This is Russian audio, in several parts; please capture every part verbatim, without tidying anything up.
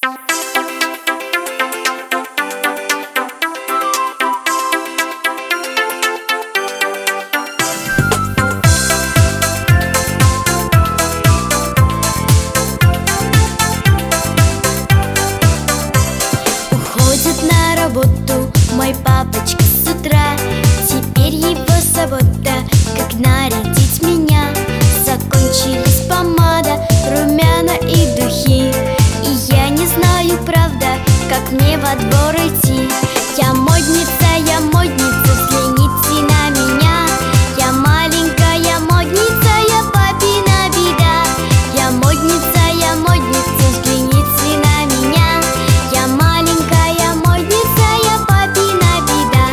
Уходит на работу мой папочка с утра. Теперь его забота, как нарядить меня. Закончились помада, румяна и духи, и я не знаю, правда, как мне во двор идти. Я модница, я модница, взгляните на меня. Я маленькая модница, я папина беда. Я модница, я модница, взгляните на меня. Я маленькая модница, я папина беда.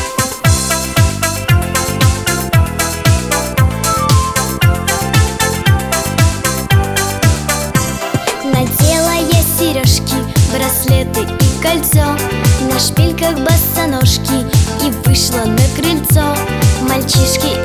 Надела я сережки, браслеты и кольцо, на шпильках босоножки, и вышла на крыльцо. Мальчишки